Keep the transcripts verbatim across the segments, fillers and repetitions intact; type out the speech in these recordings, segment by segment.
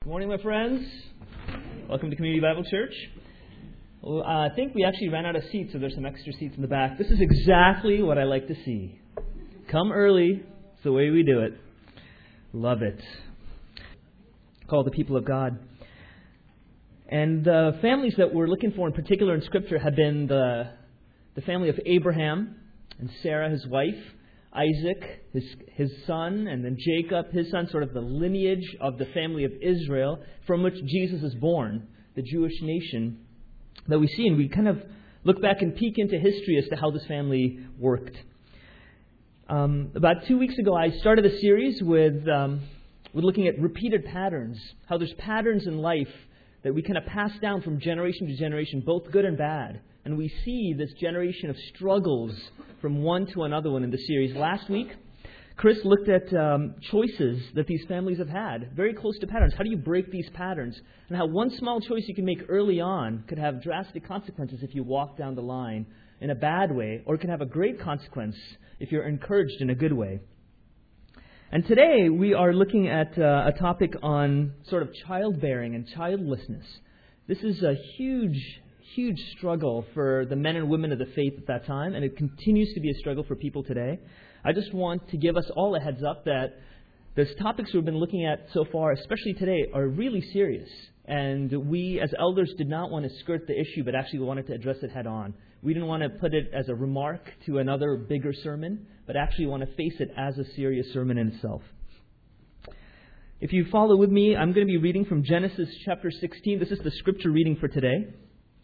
Good morning, my friends. Welcome to Community Bible Church. Well, uh, I think we actually ran out of seats, so there's some extra seats in the back. This is exactly what I like to see. Come early. It's the way we do it. Love it. Call the people of God. And the families that we're looking for in particular in Scripture have been the, the family of Abraham and Sarah, his wife, Isaac, his his son, and then Jacob, his son, sort of the lineage of the family of Israel from which Jesus is born, the Jewish nation that we see. And we kind of look back and peek into history as to how this family worked. Um, about two weeks ago, I started a series with, um, with looking at repeated patterns, how there's patterns in life that we kind of pass down from generation to generation, both good and bad. And we see this generation of struggles from one to another one in the series. Last week, Chris looked at um, choices that these families have had, very close to patterns. How do you break these patterns? And how one small choice you can make early on could have drastic consequences if you walk down the line in a bad way, or it can have a great consequence if you're encouraged in a good way. And today we are looking at uh, a topic on sort of childbearing and childlessness. This is a huge Huge struggle for the men and women of the faith at that time, and it continues to be a struggle for people today. I just want to give us all a heads up that those topics we've been looking at so far, especially today, are really serious. And we, as elders, did not want to skirt the issue, but actually wanted to address it head on. We didn't want to put it as a remark to another bigger sermon, but actually want to face it as a serious sermon in itself. If you follow with me, I'm going to be reading from Genesis chapter sixteen. This is the scripture reading for today.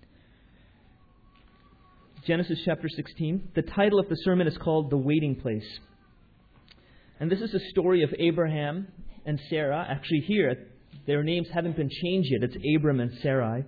Genesis chapter sixteen. The title of the sermon is called The Waiting Place. And this is a story of Abraham and Sarah. Actually here, their names haven't been changed yet. It's Abram and Sarai.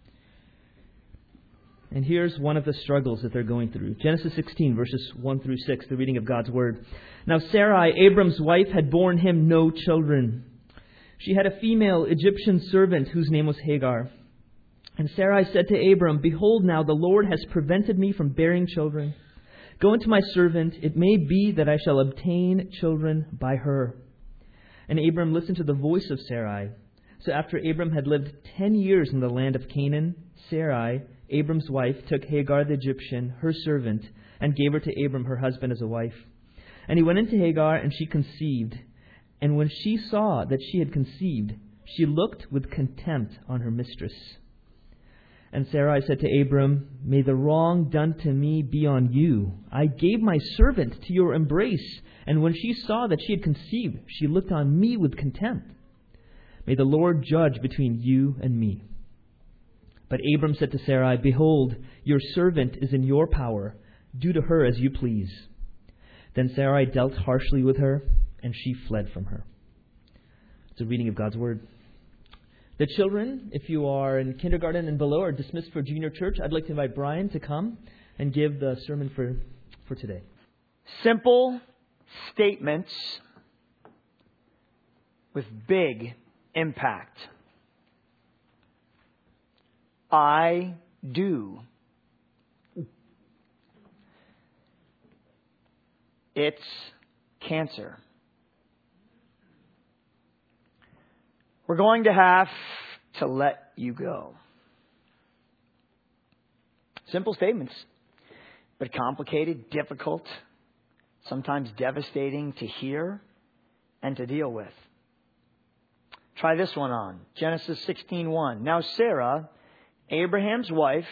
And here's one of the struggles that they're going through. Genesis sixteen, verses one through six, the reading of God's Word. Now Sarai, Abram's wife, had borne him no children. She had a female Egyptian servant whose name was Hagar. And Sarai said to Abram, "Behold, now the Lord has prevented me from bearing children. Go unto my servant. It may be that I shall obtain children by her." And Abram listened to the voice of Sarai. So after Abram had lived ten years in the land of Canaan, Sarai, Abram's wife, took Hagar the Egyptian, her servant, and gave her to Abram, her husband, as a wife. And he went into Hagar, and she conceived. And when she saw that she had conceived, she looked with contempt on her mistress. And Sarai said to Abram, "May the wrong done to me be on you. I gave my servant to your embrace, and when she saw that she had conceived, she looked on me with contempt. May the Lord judge between you and me." But Abram said to Sarai, "Behold, your servant is in your power. Do to her as you please." Then Sarai dealt harshly with her, and she fled from her. It's a reading of God's Word. The children, if you are in kindergarten and below, are dismissed for junior church. I'd like to invite Brian to come and give the sermon for, for today. Simple statements with big impact. I do. It's cancer. We're going to have to let you go. Simple statements, but complicated, difficult, sometimes devastating to hear and to deal with. Try this one on. Genesis sixteen one. Now Sarah, Abraham's wife,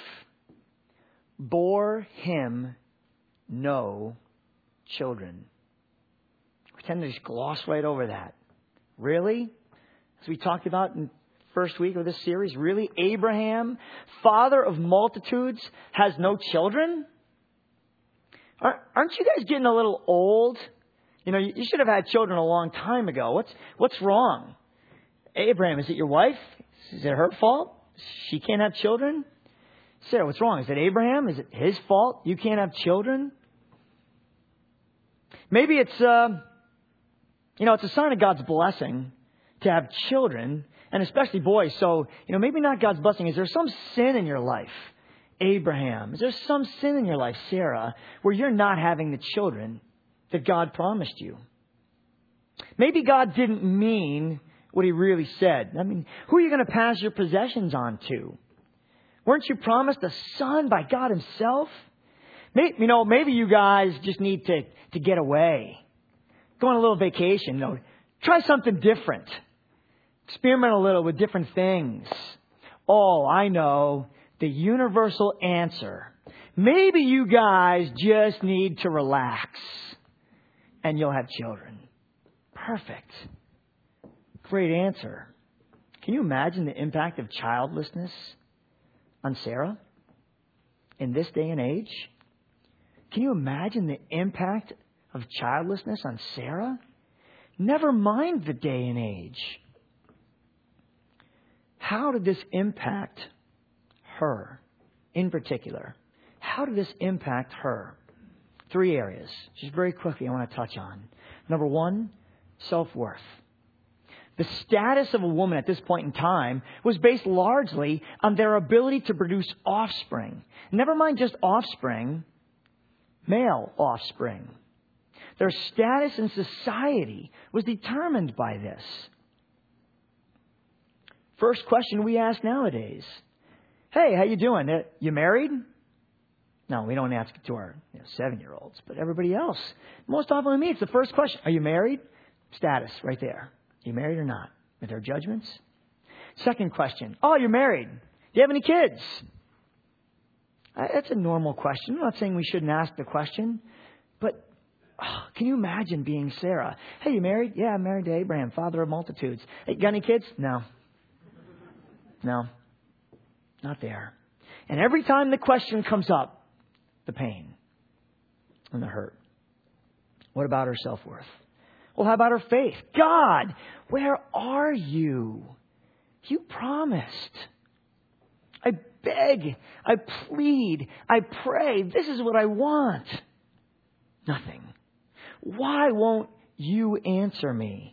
bore him no children. We tend to just gloss right over that. Really? As we talked about in the first week of this series, really? Abraham, father of multitudes, has no children? Aren't you guys getting a little old? You know, you should have had children a long time ago. What's what's wrong? Abraham, is it your wife? Is it her fault? She can't have children? Sarah, what's wrong? Is it Abraham? Is it his fault you can't have children? Maybe it's, uh, you know, it's a sign of God's blessing to have children, and especially boys. So, you know, maybe not God's blessing. Is there some sin in your life, Abraham? Is there some sin in your life, Sarah, where you're not having the children that God promised you? Maybe God didn't mean what he really said. I mean, who are you going to pass your possessions on to? Weren't you promised a son by God himself? Maybe, you know, maybe you guys just need to, to get away. Go on a little vacation. You know, try something different. Experiment a little with different things. Oh, I know. The universal answer. Maybe you guys just need to relax. And you'll have children. Perfect. Great answer. Can you imagine the impact of childlessness on Sarah in this day and age? Can you imagine the impact of childlessness on Sarah? Never mind the day and age. How did this impact her in particular? How did this impact her? Three areas. Just very quickly I want to touch on. Number one, self-worth. The status of a woman at this point in time was based largely on their ability to produce offspring. Never mind just offspring, male offspring. Their status in society was determined by this. First question we ask nowadays. Hey, how you doing? You married? No, we don't ask it to our you know, seven-year-olds, but everybody else. Most often with me, it's the first question. Are you married? Status, right there. You married or not? With their judgments. Second question. Oh, you're married. Do you have any kids? Uh, that's a normal question. I'm not saying we shouldn't ask the question, but oh, can you imagine being Sarah? Hey, you married? Yeah, I'm married to Abraham, father of multitudes. Hey, got any kids? No. No. Not there. And every time the question comes up, the pain and the hurt. What about her self-worth? Well, how about her faith? God, where are you? You promised. I beg, I plead, I pray. This is what I want. Nothing. Why won't you answer me?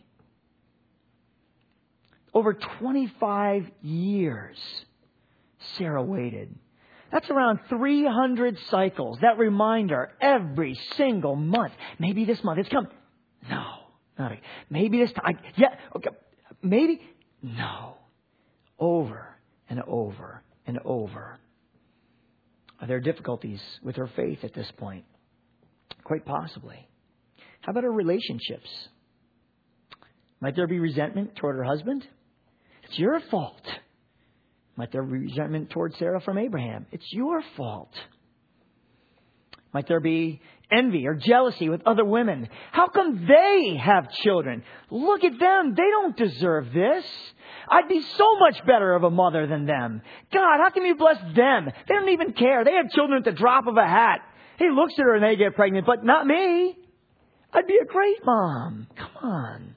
Over twenty-five years, Sarah waited. That's around three hundred cycles. That reminder every single month. Maybe this month it's coming. No. Not a, maybe this time. Yeah. Okay. Maybe. No. Over and over and over. Are there difficulties with her faith at this point? Quite possibly. How about her relationships? Might there be resentment toward her husband? It's your fault. Might there be resentment toward Sarah from Abraham? It's your fault. Might there be envy or jealousy with other women? How come they have children? Look at them. They don't deserve this. I'd be so much better of a mother than them. God, how can you bless them? They don't even care. They have children at the drop of a hat. He looks at her and they get pregnant, but not me. I'd be a great mom. Come on.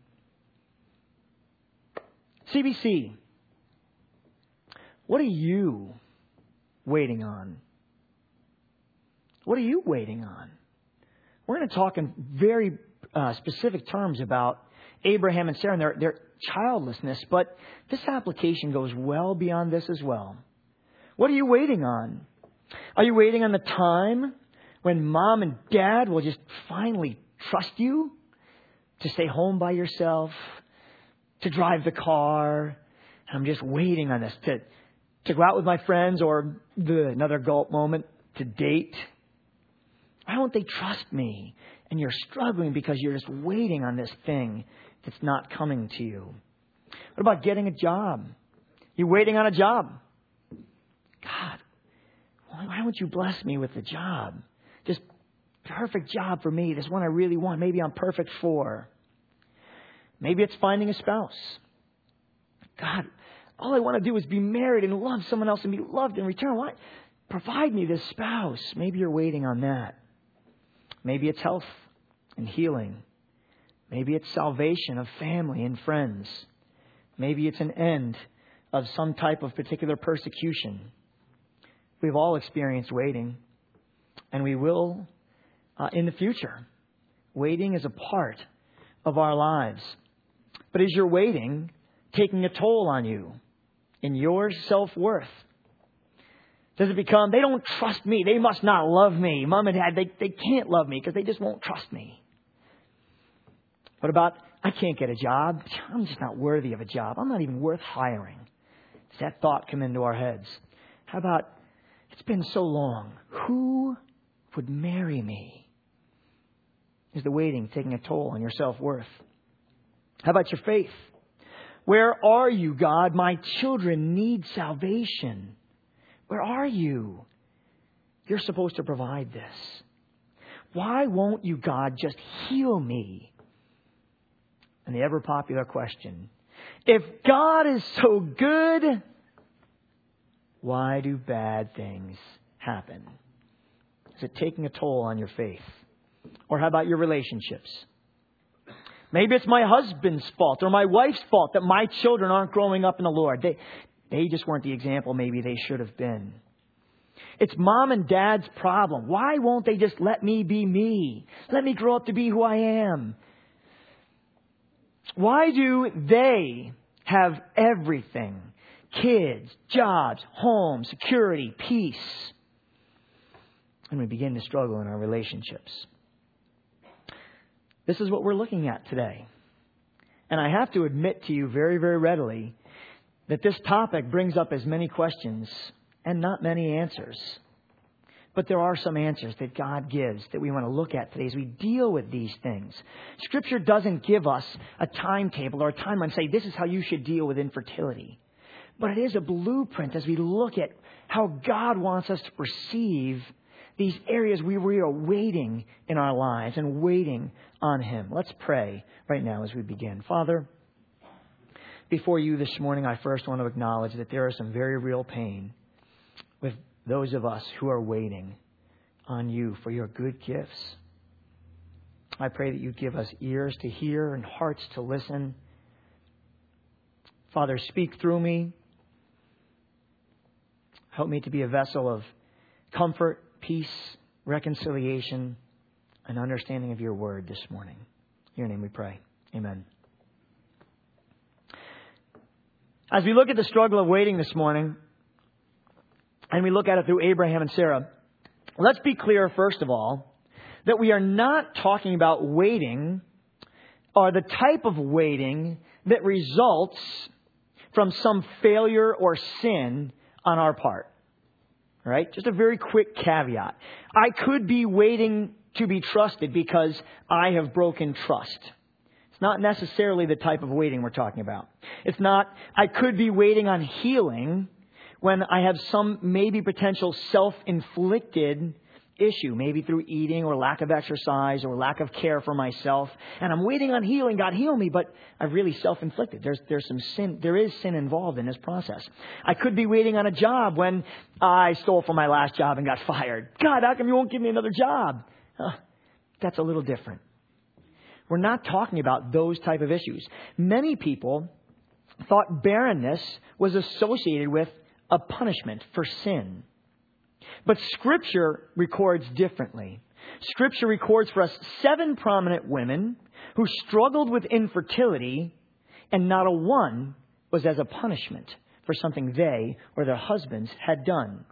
C B C. What are you waiting on? What are you waiting on? We're going to talk in very uh, specific terms about Abraham and Sarah and their, their childlessness, but this application goes well beyond this as well. What are you waiting on? Are you waiting on the time when mom and dad will just finally trust you to stay home by yourself, to drive the car? I'm just waiting on this to to go out with my friends, or the another gulp moment, to date. Why won't they trust me? And you're struggling because you're just waiting on this thing that's not coming to you. What about getting a job? You're waiting on a job. God, why won't you bless me with the job? Just perfect job for me. This one I really want. Maybe I'm perfect for. Maybe it's finding a spouse. God, all I want to do is be married and love someone else and be loved in return. Why? Provide me this spouse. Maybe you're waiting on that. Maybe it's health and healing. Maybe it's salvation of family and friends. Maybe it's an end of some type of particular persecution. We've all experienced waiting, and we will uh, in the future. Waiting is a part of our lives. But is your waiting taking a toll on you in your self-worth? Does it become, they don't trust me, they must not love me. Mom and dad, they, they can't love me because they just won't trust me. What about I can't get a job. I'm just not worthy of a job. I'm not even worth hiring. Does that thought come into our heads? How about, it's been so long. Who would marry me? Is the waiting taking a toll on your self-worth? How about your faith? Where are you, God? My children need salvation. Where are you? You're supposed to provide this. Why won't you, God, just heal me? And the ever popular question, if God is so good, why do bad things happen? Is it taking a toll on your faith? Or how about your relationships? Maybe it's my husband's fault or my wife's fault that my children aren't growing up in the Lord. They, they just weren't the example maybe they should have been. It's mom and dad's problem. Why won't they just let me be me? Let me grow up to be who I am. Why do they have everything? Kids, jobs, home, security, peace. And we begin to struggle in our relationships. This is what we're looking at today. And I have to admit to you very, very readily that this topic brings up as many questions and not many answers. But there are some answers that God gives that we want to look at today as we deal with these things. Scripture doesn't give us a timetable or a timeline and say this is how you should deal with infertility. But it is a blueprint as we look at how God wants us to perceive these areas we, we are waiting in our lives and waiting on Him. Let's pray right now as we begin. Father, before you this morning, I first want to acknowledge that there is some very real pain with those of us who are waiting on you for your good gifts. I pray that you give us ears to hear and hearts to listen. Father, speak through me. Help me to be a vessel of comfort, peace, reconciliation, and understanding of your word this morning. In your name we pray. Amen. As we look at the struggle of waiting this morning, and we look at it through Abraham and Sarah, let's be clear, first of all, that we are not talking about waiting or the type of waiting that results from some failure or sin on our part. All right? Just a very quick caveat. I could be waiting to be trusted because I have broken trust. It's not necessarily the type of waiting we're talking about. It's not, I could be waiting on healing when I have some maybe potential self-inflicted issue, maybe through eating or lack of exercise or lack of care for myself. And I'm waiting on healing. God, heal me. But I've really self-inflicted. There's, there's some sin. There is sin involved in this process. I could be waiting on a job when I stole from my last job and got fired. God, how come you won't give me another job? Uh, that's a little different. We're not talking about those type of issues. Many people thought barrenness was associated with a punishment for sin. But Scripture records differently. Scripture records for us seven prominent women who struggled with infertility, and not a one was as a punishment for something they or their husbands had done.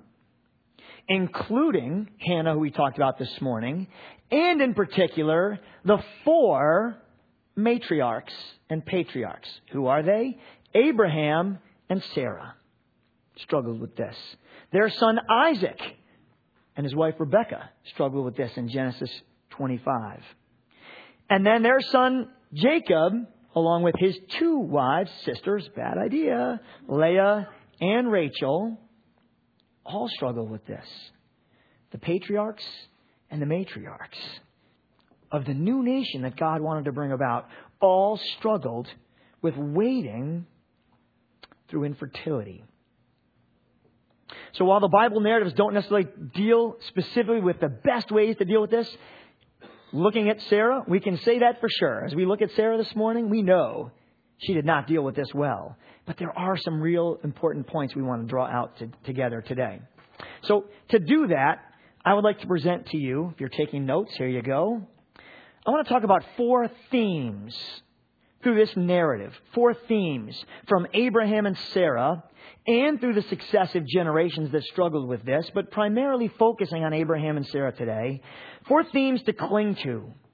Including Hannah, who we talked about this morning, and in particular, the four matriarchs and patriarchs. Who are they? Abraham and Sarah struggled with this. Their son Isaac and his wife Rebekah struggled with this in Genesis twenty-five. And then their son Jacob, along with his two wives, sisters, bad idea, Leah and Rachel, all struggled with this. The patriarchs and the matriarchs of the new nation that God wanted to bring about all struggled with waiting through infertility. So while the Bible narratives don't necessarily deal specifically with the best ways to deal with this, looking at Sarah, we can say that for sure. As we look at Sarah this morning, we know she did not deal with this well. But there are some real important points we want to draw out to, together today. So to do that, I would like to present to you, if you're taking notes, here you go. I want to talk about four themes through this narrative. Four themes from Abraham and Sarah and through the successive generations that struggled with this, but primarily focusing on Abraham and Sarah today. Four themes to cling to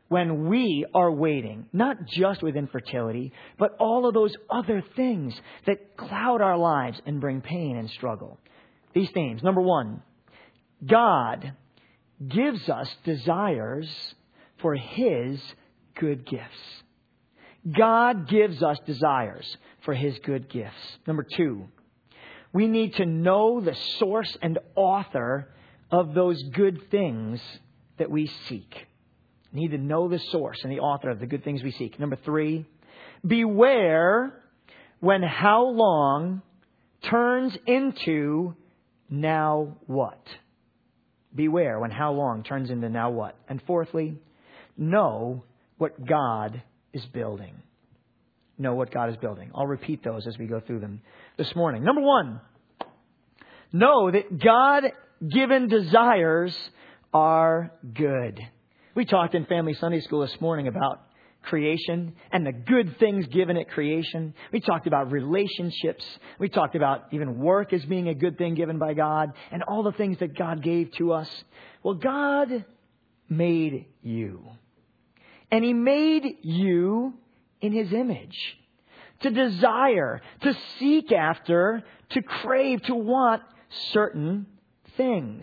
when we are waiting, not just with infertility, but all of those other things that cloud our lives and bring pain and struggle. These themes. Number one, God gives us desires for His good gifts. God gives us desires for His good gifts. Number two, we need to know the source and author of those good things that we seek. We need to know the source and the author of the good things we seek. Number three, beware when how long turns into now what. Beware when how long turns into now what. And fourthly, know what God is building. Know what God is building. I'll repeat those as we go through them this morning. Number one, know that God-given desires are good. We talked in Family Sunday School this morning about creation and the good things given at creation. We talked about relationships. We talked about even work as being a good thing given by God and all the things that God gave to us. Well, God made you. And He made you in His image. To desire, to seek after, to crave, to want certain things.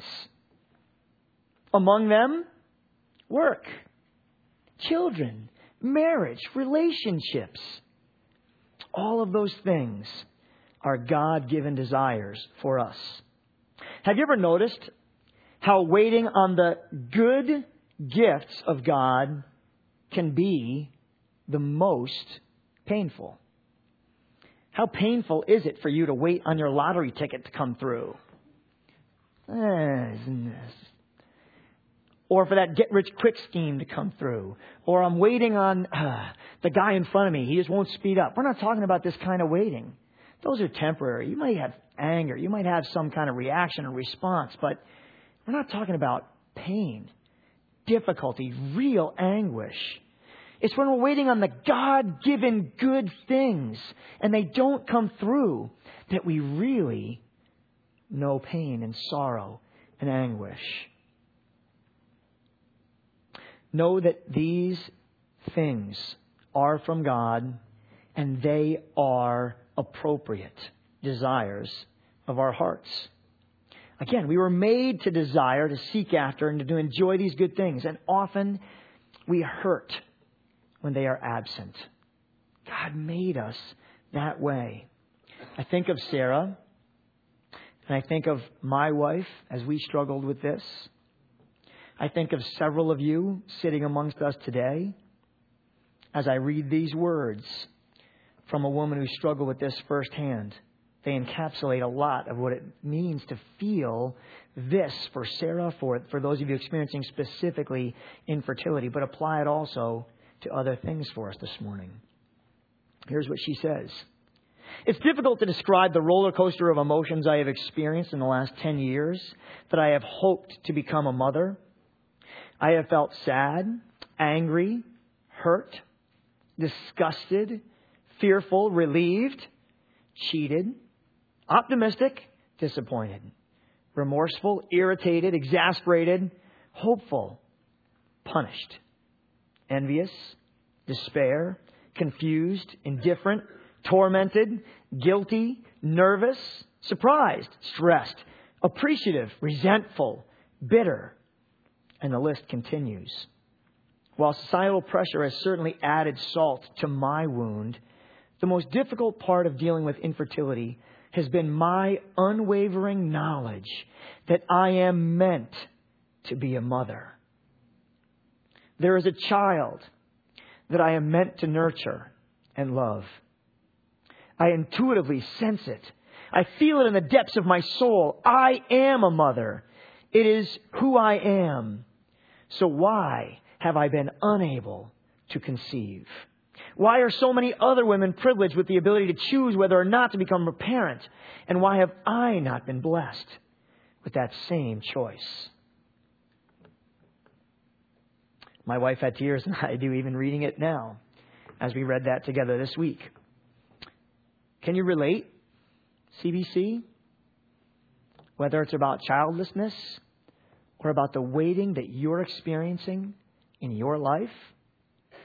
Among them, work, children, marriage, relationships. All of those things are God-given desires for us. Have you ever noticed how waiting on the good gifts of God can be the most painful? How painful is it for you to wait on your lottery ticket to come through? Eh, isn't this? Or for that get-rich-quick scheme to come through. Or I'm waiting on uh, the guy in front of me. He just won't speed up. We're not talking about this kind of waiting. Those are temporary. You might have anger. You might have some kind of reaction or response. But we're not talking about pain, difficulty, real anguish. It's when we're waiting on the God-given good things and they don't come through that we really know pain and sorrow and anguish. Know that these things are from God and they are appropriate desires of our hearts. Again, we were made to desire, to seek after, and to enjoy these good things. And often we hurt when they are absent. God made us that way. I think of Sarah, and I think of my wife as we struggled with this. I think of several of you sitting amongst us today as I read these words from a woman who struggled with this firsthand. They encapsulate a lot of what it means to feel this for Sarah, for, for those of you experiencing specifically infertility, but apply it also to other things for us this morning. Here's what she says. It's difficult to describe the roller coaster of emotions I have experienced in the last ten years that I have hoped to become a mother. I have felt sad, angry, hurt, disgusted, fearful, relieved, cheated, optimistic, disappointed, remorseful, irritated, exasperated, hopeful, punished, envious, despair, confused, indifferent, tormented, guilty, nervous, surprised, stressed, appreciative, resentful, bitter, and the list continues. While societal pressure has certainly added salt to my wound, the most difficult part of dealing with infertility has been my unwavering knowledge that I am meant to be a mother. There is a child that I am meant to nurture and love. I intuitively sense it. I feel it in the depths of my soul. I am a mother. It is who I am. So why have I been unable to conceive? Why are so many other women privileged with the ability to choose whether or not to become a parent? And why have I not been blessed with that same choice? My wife had tears, and I do even reading it now as we read that together this week. Can you relate, C B C? Whether it's about childlessness or about the waiting that you're experiencing in your life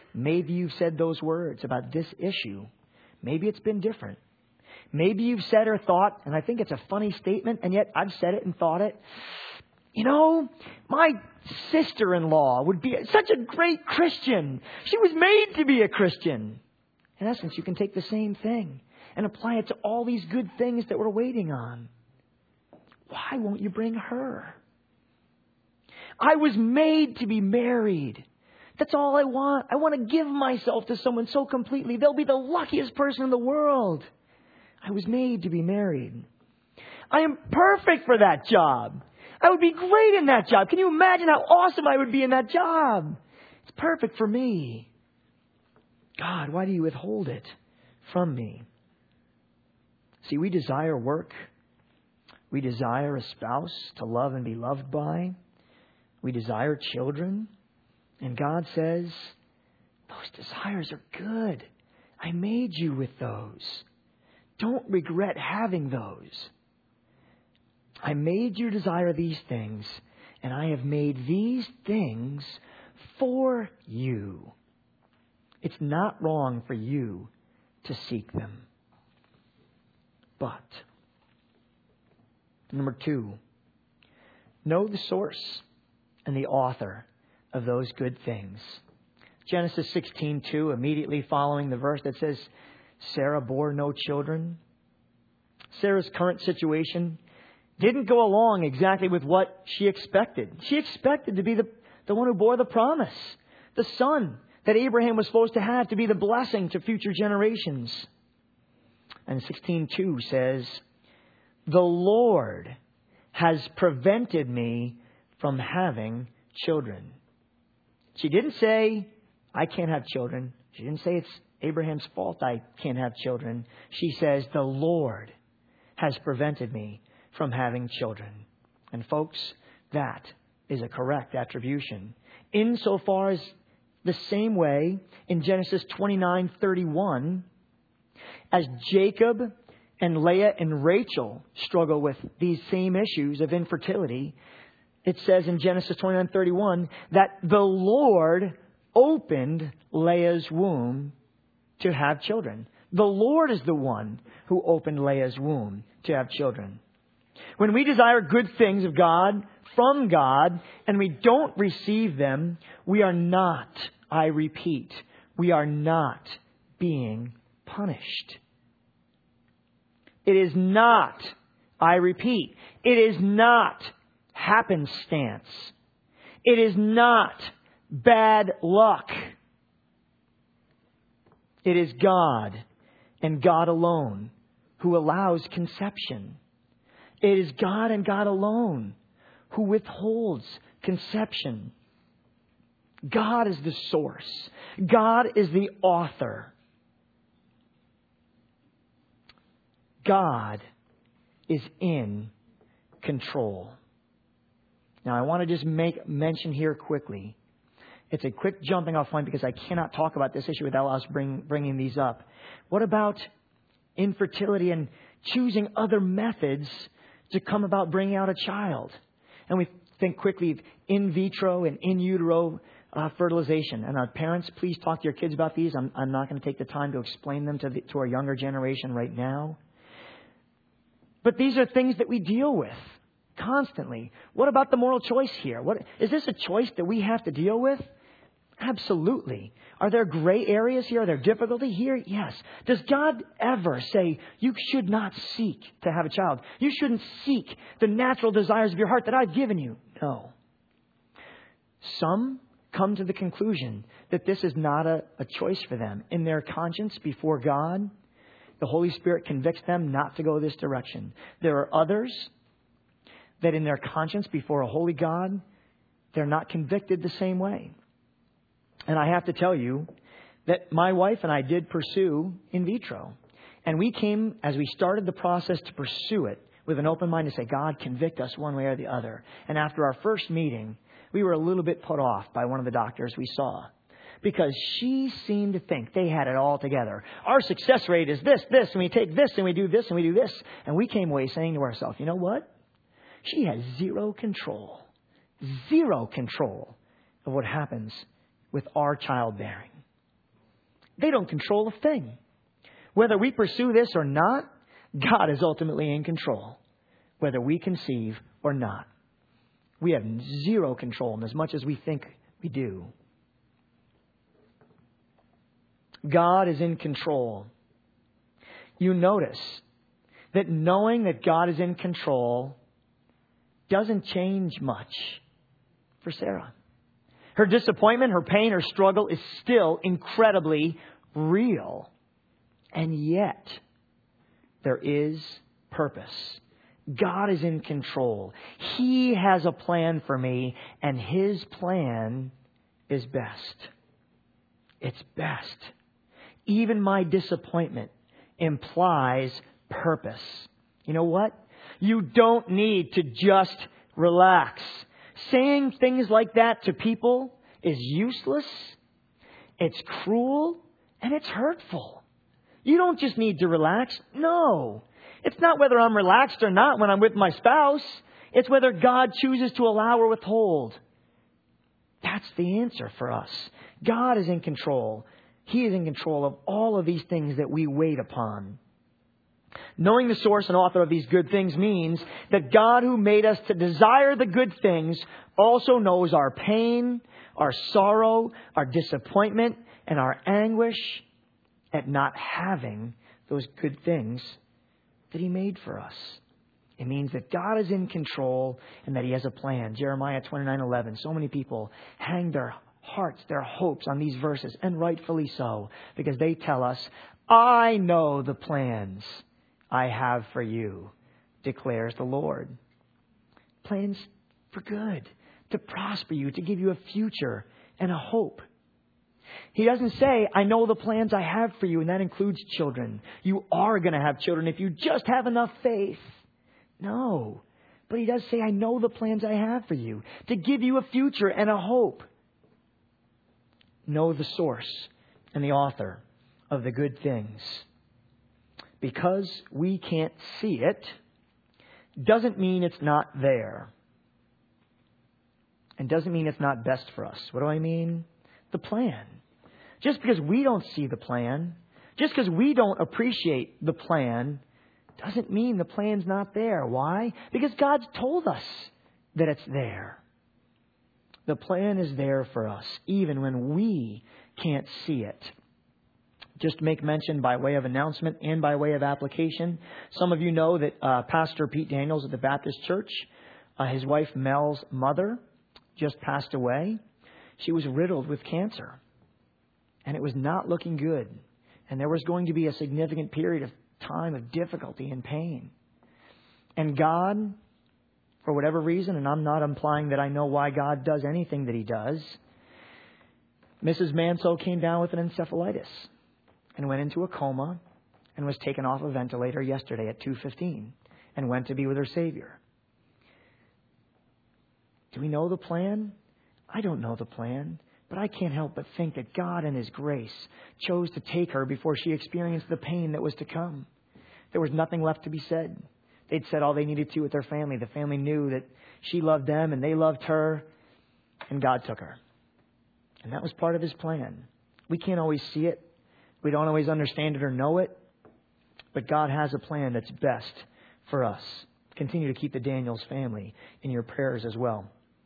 Maybe you've said those words about this issue. Maybe it's been different. Maybe you've said or thought, and I think it's a funny statement, and yet I've said it and thought it. You know, my sister-in-law would be such a great Christian. She was made to be a Christian. In essence, you can take the same thing and apply it to all these good things that we're waiting on. Why won't you bring her? I was made to be married. That's all I want. I want to give myself to someone so completely. They'll be the luckiest person in the world. I was made to be married. I am perfect for that job. I would be great in that job. Can you imagine how awesome I would be in that job? It's perfect for me. God, why do you withhold it from me? See, we desire work. We desire a spouse to love and be loved by. We desire children. And God says, those desires are good. I made you with those. Don't regret having those. I made you desire these things, and I have made these things for you. It's not wrong for you to seek them. But, number two, know the source and the author of those good things. Genesis sixteen two, immediately following the verse that says, Sarah bore no children. Sarah's current situation didn't go along exactly with what she expected. She expected to be the, the one who bore the promise, the son that Abraham was supposed to have to be the blessing to future generations. And sixteen two says, the Lord has prevented me from having children. She didn't say, I can't have children. She didn't say it's Abraham's fault I can't have children. She says, the Lord has prevented me from having children. And folks, that is a correct attribution. Insofar as the same way in Genesis twenty-nine thirty-one, as Jacob and Leah and Rachel struggle with these same issues of infertility, it says in Genesis twenty-nine thirty-one that the Lord opened Leah's womb to have children. The Lord is the one who opened Leah's womb to have children. When we desire good things of God, from God, and we don't receive them, we are not, I repeat, we are not being punished. It is not, I repeat, it is not happenstance. It is not bad luck. It is God and God alone who allows conception. It is God and God alone who withholds conception. God is the source. God is the author. God is in control. Now, I want to just make mention here quickly. It's a quick jumping off point because I cannot talk about this issue without us bring, bringing these up. What about infertility and choosing other methods to come about bringing out a child? And we think quickly of in vitro and in utero uh, fertilization. And our parents, please talk to your kids about these. I'm, I'm not going to take the time to explain them to, the, to our younger generation right now. But these are things that we deal with constantly. What about the moral choice here? What, is this a choice that we have to deal with? Absolutely. Are there gray areas here? Are there difficulty here? Yes. Does God ever say you should not seek to have a child? You shouldn't seek the natural desires of your heart that I've given you? No. Some come to the conclusion that this is not a, a choice for them. In their conscience before God, the Holy Spirit convicts them not to go this direction. There are others that in their conscience before a holy God, they're not convicted the same way. And I have to tell you that my wife and I did pursue in vitro. And we came, as we started the process to pursue it, with an open mind to say, God, convict us one way or the other. And after our first meeting, we were a little bit put off by one of the doctors we saw. Because she seemed to think they had it all together. Our success rate is this, this, and we take this, and we do this, and we do this. And we came away saying to ourselves, you know what? She has zero control. Zero control of what happens with our childbearing. They don't control a thing. Whether we pursue this or not, God is ultimately in control. Whether we conceive or not. We have zero control in as much as we think we do. God is in control. You notice that knowing that God is in control doesn't change much for Sarah. Her disappointment, her pain, her struggle is still incredibly real. And yet, there is purpose. God is in control. He has a plan for me, and His plan is best. It's best. Even my disappointment implies purpose. You know what? You don't need to just relax. Saying things like that to people is useless, it's cruel, and it's hurtful. You don't just need to relax. No. It's not whether I'm relaxed or not when I'm with my spouse. It's whether God chooses to allow or withhold. That's the answer for us. God is in control. He is in control of all of these things that we wait upon. Knowing the source and author of these good things means that God, who made us to desire the good things, also knows our pain, our sorrow, our disappointment, and our anguish at not having those good things that He made for us. It means that God is in control and that He has a plan. Jeremiah twenty-nine eleven. So many people hang their hearts, their hopes on these verses, and rightfully so, because they tell us, I know the plans I have for you, declares the Lord. Plans for good, to prosper you, to give you a future and a hope. He doesn't say, I know the plans I have for you, and that includes children. You are going to have children if you just have enough faith. No. But He does say, I know the plans I have for you, to give you a future and a hope. Know the source and the author of the good things. Because we can't see it, doesn't mean it's not there. And doesn't mean it's not best for us. What do I mean? The plan. Just because we don't see the plan, just because we don't appreciate the plan, doesn't mean the plan's not there. Why? Because God's told us that it's there. The plan is there for us, even when we can't see it. Just make mention by way of announcement and by way of application. Some of you know that uh, Pastor Pete Daniels at the Baptist Church, uh, his wife Mel's mother, just passed away. She was riddled with cancer. And it was not looking good. And there was going to be a significant period of time of difficulty and pain. And God, for whatever reason, and I'm not implying that I know why God does anything that He does, Missus Manso came down with an encephalitis and went into a coma and was taken off a ventilator yesterday at two fifteen and went to be with her Savior. Do we know the plan? I don't know the plan, but I can't help but think that God in His grace chose to take her before she experienced the pain that was to come. There was nothing left to be said. They'd said all they needed to with their family. The family knew that she loved them and they loved her, and God took her. And that was part of His plan. We can't always see it. We don't always understand it or know it. But God has a plan that's best for us. Continue to keep the Daniels family in your prayers as well.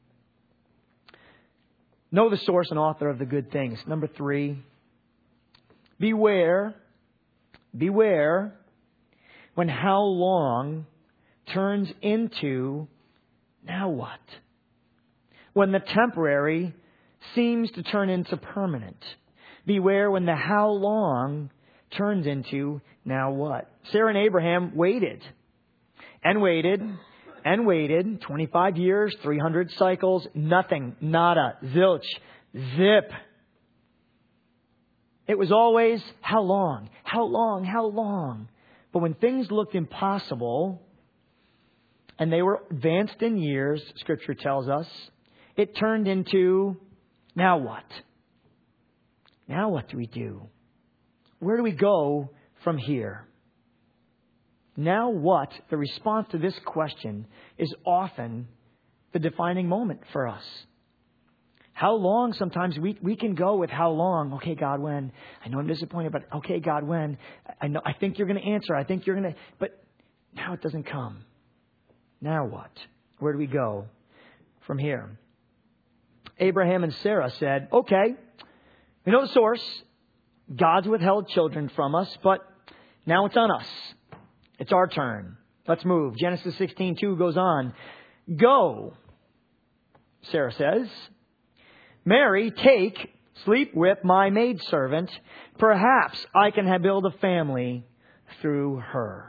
Know the source and author of the good things. Number three, beware, beware when how long turns into now what? When the temporary seems to turn into permanent. Beware when the how long turns into now what? Sarah and Abraham waited and waited and waited. twenty-five years, three hundred cycles, nothing, nada, zilch, zip. It was always how long, how long, how long. But when things looked impossible and they were advanced in years, Scripture tells us, it turned into now what? Now what do we do? Where do we go from here? Now what? The response to this question is often the defining moment for us. How long? Sometimes we, we can go with how long. Okay, God, when? I know I'm disappointed, but okay, God, when? I know, I think you're going to answer. I think you're going to, but now it doesn't come. Now what? Where do we go from here? Abraham and Sarah said, okay, we know the source. God's withheld children from us, but now it's on us. It's our turn. Let's move. Genesis sixteen two goes on. Go, Sarah says. Mary, take, sleep with my maidservant. Perhaps I can have build a family through her.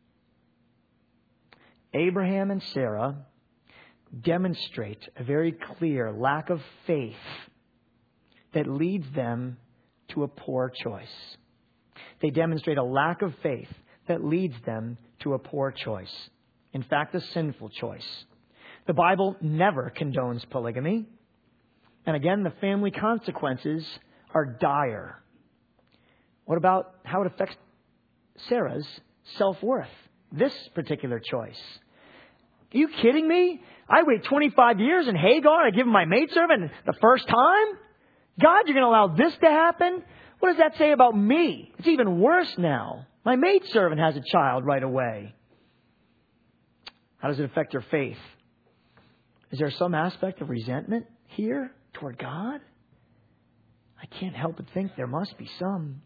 Abraham and Sarah demonstrate a very clear lack of faith that leads them to a poor choice. They demonstrate a lack of faith that leads them to a poor choice. In fact, a sinful choice. The Bible never condones polygamy. And again, the family consequences are dire. What about how it affects Sarah's self-worth? This particular choice. Are you kidding me? I wait twenty-five years in Hagar. I give him my maidservant the first time? God, you're going to allow this to happen? What does that say about me? It's even worse now. My maidservant has a child right away. How does it affect her faith? Is there some aspect of resentment here toward God? I can't help but think there must be some.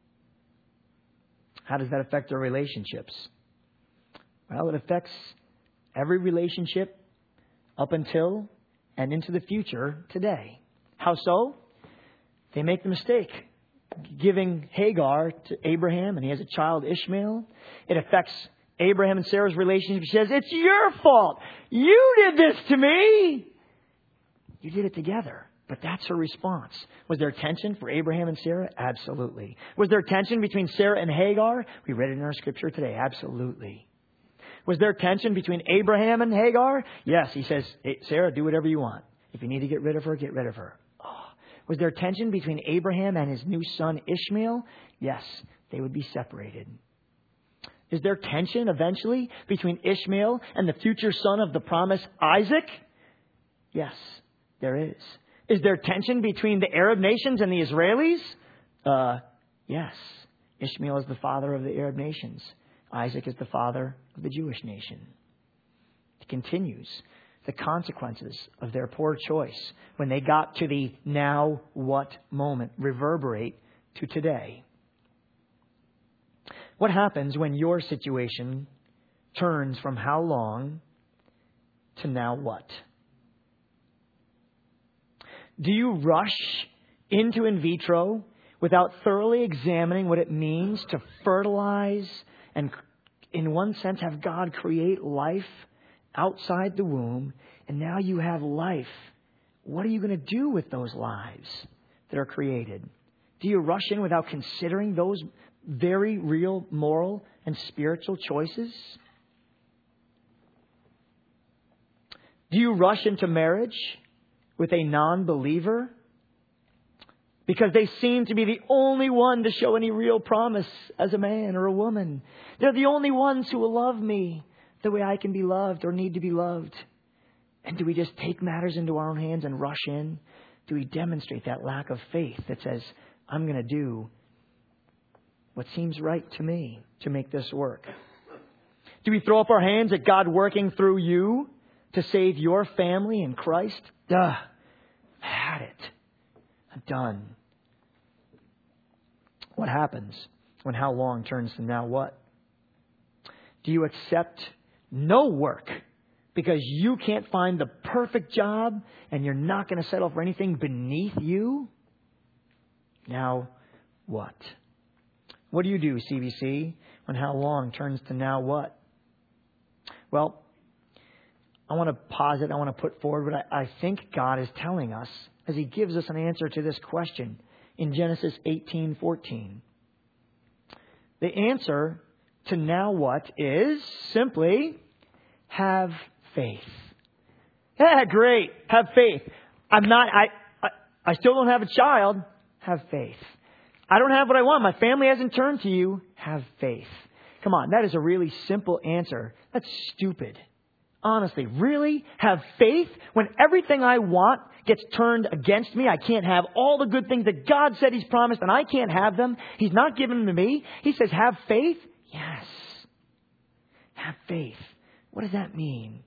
How does that affect our relationships? Well, it affects every relationship up until and into the future today. How so? They make the mistake giving Hagar to Abraham, and he has a child, Ishmael. It affects Abraham and Sarah's relationship. She says, it's your fault. You did this to me. You did it together. But that's her response. Was there tension for Abraham and Sarah? Absolutely. Was there tension between Sarah and Hagar? We read it in our scripture today. Absolutely. Was there tension between Abraham and Hagar? Yes. He says, hey, Sarah, do whatever you want. If you need to get rid of her, get rid of her. Oh. Was there tension between Abraham and his new son Ishmael? Yes. They would be separated. Is there tension eventually between Ishmael and the future son of the promise, Isaac? Yes, there is. Is there tension between the Arab nations and the Israelis? Uh, yes. Ishmael is the father of the Arab nations. Isaac is the father of the Jewish nation. It continues. The consequences of their poor choice when they got to the now what moment reverberate to today. What happens when your situation turns from how long to now what? Do you rush into in vitro without thoroughly examining what it means to fertilize and, in one sense, have God create life outside the womb, and now you have life? What are you going to do with those lives that are created? Do you rush in without considering those very real moral and spiritual choices? Do you rush into marriage with a non-believer because they seem to be the only one to show any real promise as a man or a woman? They're the only ones who will love me the way I can be loved or need to be loved. And do we just take matters into our own hands and rush in? Do we demonstrate that lack of faith that says, I'm going to do what seems right to me to make this work? Do we throw up our hands at God working through you to save your family in Christ? Duh. I had it. I'm done. What happens when how long turns to now what? Do you accept no work because you can't find the perfect job and you're not going to settle for anything beneath you? Now what? What do you do, C B C, when how long turns to now what? Well, I want to pause it. I want to put forward what I, I think God is telling us as He gives us an answer to this question in Genesis eighteen fourteen. The answer to now what is simply have faith. Yeah, great. Have faith. I'm not, I, I, I still don't have a child. Have faith. I don't have what I want. My family hasn't turned to you. Have faith. Come on. That is a really simple answer. That's stupid. Honestly, really have faith when everything I want gets turned against me? I can't have all the good things that God said He's promised, and I can't have them. He's not giving them to me. He says, have faith? Yes. Have faith. What does that mean?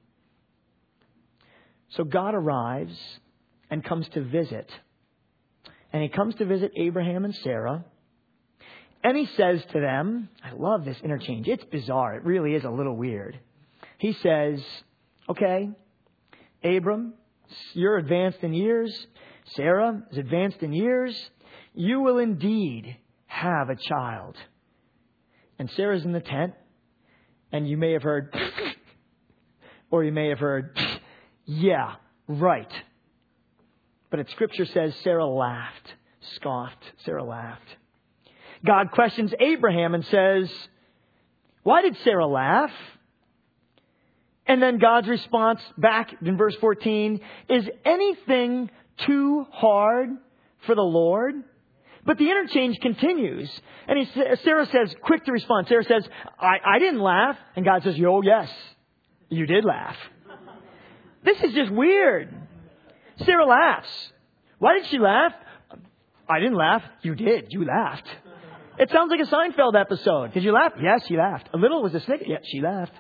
So God arrives and comes to visit. And He comes to visit Abraham and Sarah. And He says to them, I love this interchange. It's bizarre. It really is a little weird. He says, okay, Abram, you're advanced in years. Sarah is advanced in years. You will indeed have a child. And Sarah's in the tent. And you may have heard, or you may have heard, yeah, right. But it, Scripture says Sarah laughed, scoffed. Sarah laughed. God questions Abraham and says, why did Sarah laugh? And then God's response back in verse fourteen, is anything too hard for the Lord? But the interchange continues. And he, Sarah says, quick to respond. Sarah says, I, I didn't laugh. And God says, oh, yes, you did laugh. This is just weird. Sarah laughs. Why did she laugh? I didn't laugh. You did. You laughed. It sounds like a Seinfeld episode. Did you laugh? Yes, she laughed. A little was a snicker. Yes, she laughed.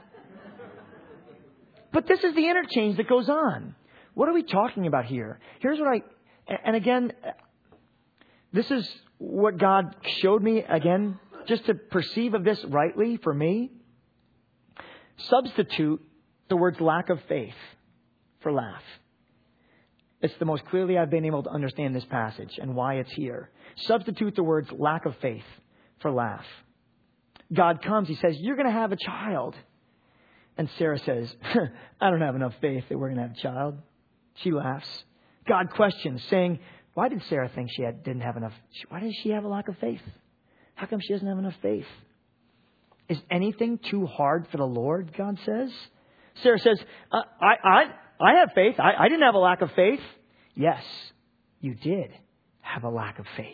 But this is the interchange that goes on. What are we talking about here? Here's what I, and again, this is what God showed me, again, just to perceive of this rightly for me. Substitute the words lack of faith for laugh. It's the most clearly I've been able to understand this passage and why it's here. Substitute the words lack of faith for laugh. God comes, He says, you're going to have a child. And Sarah says, I don't have enough faith that we're going to have a child. She laughs. God questions, saying, why did Sarah think she had, didn't have enough? Why did she have a lack of faith? How come she doesn't have enough faith? Is anything too hard for the Lord? God says. Sarah says, uh, I, I, I have faith. I, I didn't have a lack of faith. Yes, you did have a lack of faith.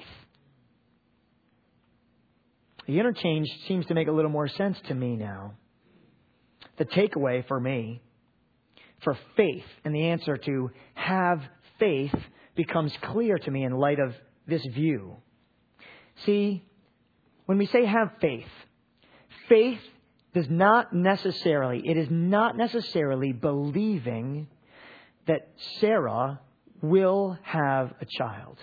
The interchange seems to make a little more sense to me now. The takeaway for me, for faith, and the answer to have faith becomes clear to me in light of this view. See, when we say have faith, faith does not necessarily, it is not necessarily believing that Sarah will have a child.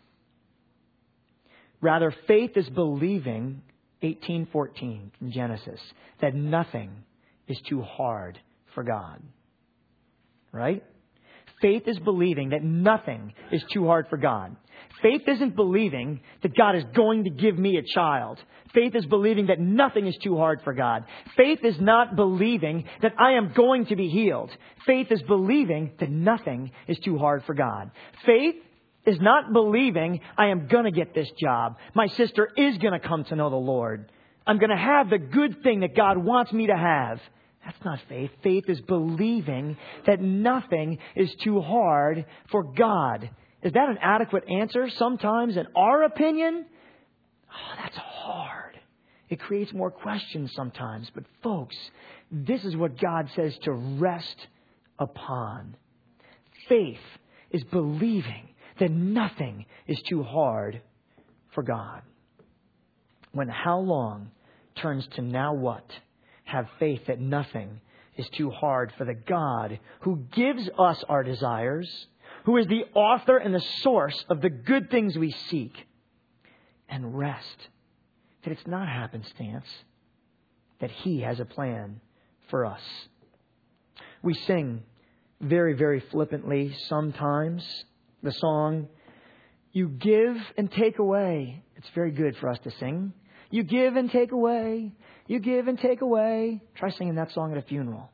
Rather, faith is believing, eighteen fourteen from Genesis, that nothing is too hard for God. Right? Faith is believing that nothing is too hard for God. Faith isn't believing that God is going to give me a child. Faith is believing that nothing is too hard for God. Faith is not believing that I am going to be healed. Faith is believing that nothing is too hard for God. Faith is not believing I am going to get this job. My sister is going to come to know the Lord. I'm going to have the good thing that God wants me to have. That's not faith. Faith is believing that nothing is too hard for God. Is that an adequate answer? Sometimes, in our opinion, oh, that's hard. It creates more questions sometimes. But folks, this is what God says to rest upon. Faith is believing that nothing is too hard for God. When how long turns to now what? Have faith that nothing is too hard for the God who gives us our desires, who is the author and the source of the good things we seek, and rest that it's not happenstance, that He has a plan for us. We sing very, very flippantly sometimes the song, you give and take away. It's very good for us to sing. You give and take away. You give and take away. Try singing that song at a funeral.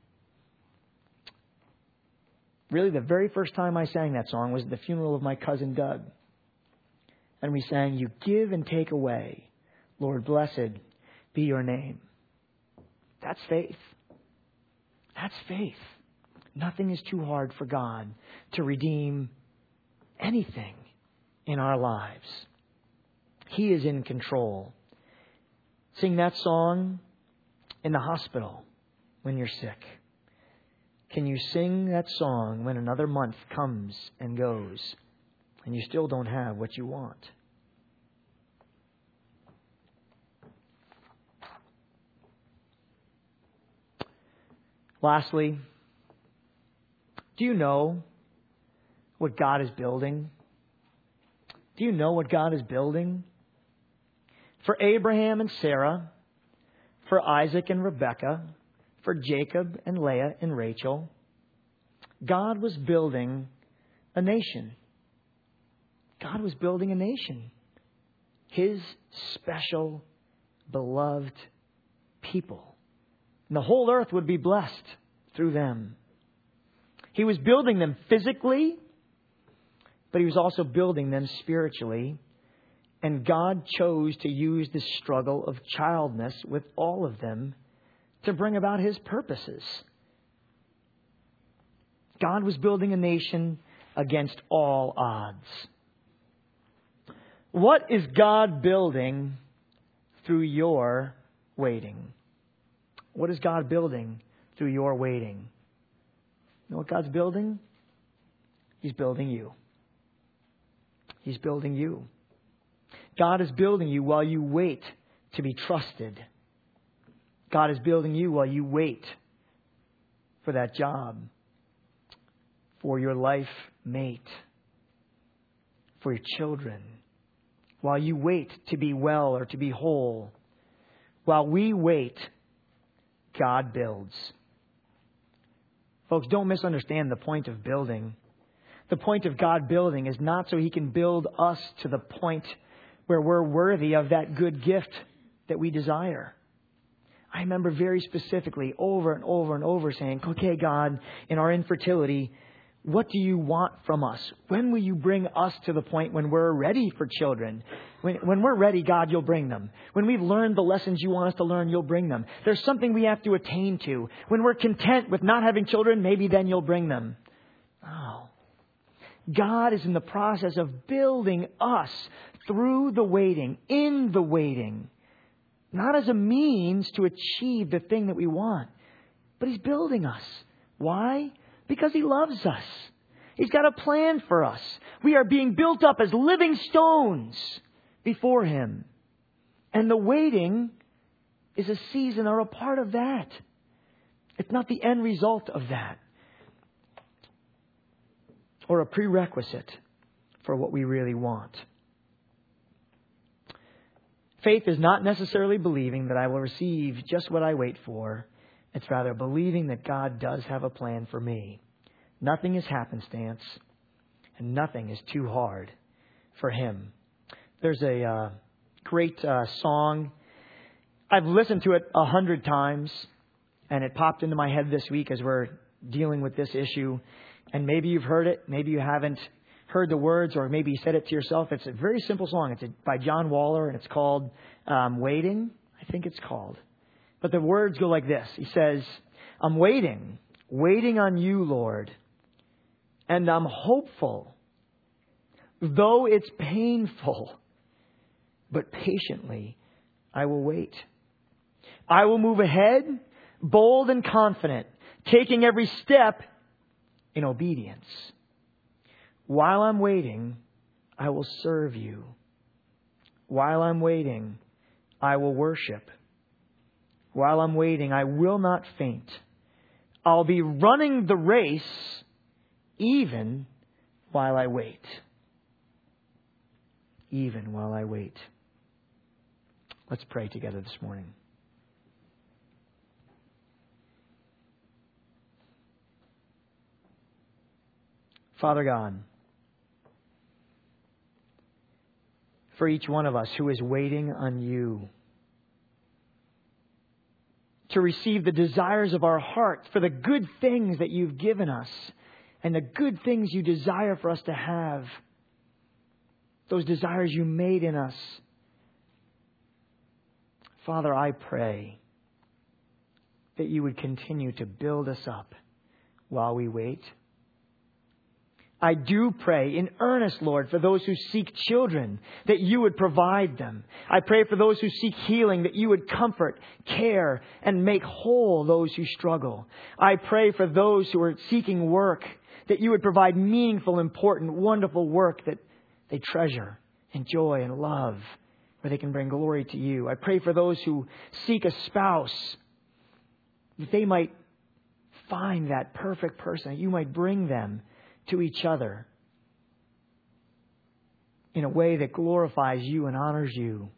Really, the very first time I sang that song was at the funeral of my cousin Doug. And we sang, you give and take away. Lord, blessed be your name. That's faith. That's faith. Nothing is too hard for God to redeem anything in our lives. He is in control. Sing that song in the hospital when you're sick. Can you sing that song when another month comes and goes and you still don't have what you want? Lastly, do you know what God is building? Do you know what God is building? For Abraham and Sarah, for Isaac and Rebekah, for Jacob and Leah and Rachel, God was building a nation. God was building a nation. His special, beloved people. And the whole earth would be blessed through them. He was building them physically, but He was also building them spiritually. And God chose to use the struggle of childness with all of them to bring about His purposes. God was building a nation against all odds. What is God building through your waiting? What is God building through your waiting? You know what God's building? He's building you. He's building you. God is building you while you wait to be trusted. God is building you while you wait for that job, for your life mate, for your children, while you wait to be well or to be whole. While we wait, God builds. Folks, don't misunderstand the point of building. The point of God building is not so He can build us to the point where we're worthy of that good gift that we desire. I remember very specifically over and over and over saying, okay, God, in our infertility, what do you want from us? When will you bring us to the point when we're ready for children? When, when we're ready, God, you'll bring them. When we've learned the lessons you want us to learn, you'll bring them. There's something we have to attain to. When we're content with not having children, maybe then you'll bring them. Oh. God is in the process of building us through the waiting, in the waiting. Not as a means to achieve the thing that we want, but He's building us. Why? Because He loves us. He's got a plan for us. We are being built up as living stones before Him. And the waiting is a season or a part of that. It's not the end result of that, or a prerequisite for what we really want. Faith is not necessarily believing that I will receive just what I wait for. It's rather believing that God does have a plan for me. Nothing is happenstance, and nothing is too hard for Him. There's a uh, great uh, song. I've listened to it a hundred times, and it popped into my head this week as we're dealing with this issue. And maybe you've heard it, maybe you haven't heard the words, or maybe you said it to yourself. It's a very simple song. It's by John Waller, and it's called um, Waiting, I think it's called. But the words go like this. He says, I'm waiting, waiting on you, Lord, and I'm hopeful, though it's painful, but patiently I will wait. I will move ahead, bold and confident, taking every step in obedience. While I'm waiting, I will serve you. While I'm waiting, I will worship. While I'm waiting, I will not faint. I'll be running the race even while I wait. Even while I wait. Let's pray together this morning. Father God, for each one of us who is waiting on you to receive the desires of our heart, for the good things that you've given us and the good things you desire for us to have, those desires you made in us. Father, I pray that you would continue to build us up while we wait. I do pray in earnest, Lord, for those who seek children, that you would provide them. I pray for those who seek healing, that you would comfort, care, and make whole those who struggle. I pray for those who are seeking work, that you would provide meaningful, important, wonderful work that they treasure, enjoy, and love, where they can bring glory to you. I pray for those who seek a spouse, that they might find that perfect person, that you might bring them to each other in a way that glorifies you and honors you.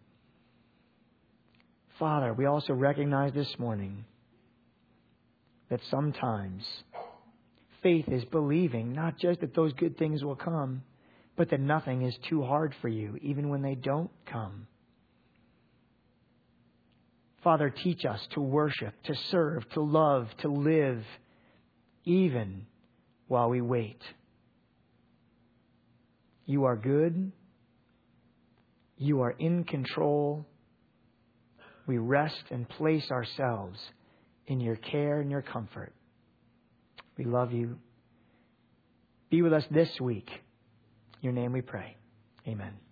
Father, we also recognize this morning that sometimes faith is believing not just that those good things will come, but that nothing is too hard for you, even when they don't come. Father, teach us to worship, to serve, to love, to live, even while we wait. You are good. You are in control. We rest and place ourselves in your care and your comfort. We love you. Be with us this week. In your name we pray. Amen.